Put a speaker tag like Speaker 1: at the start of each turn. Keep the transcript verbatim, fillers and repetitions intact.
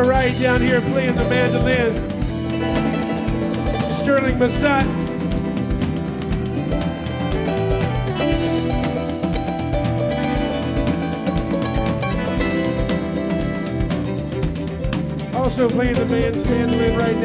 Speaker 1: our right down here playing the mandolin, Sterling Massat. Also playing the mandolin right now.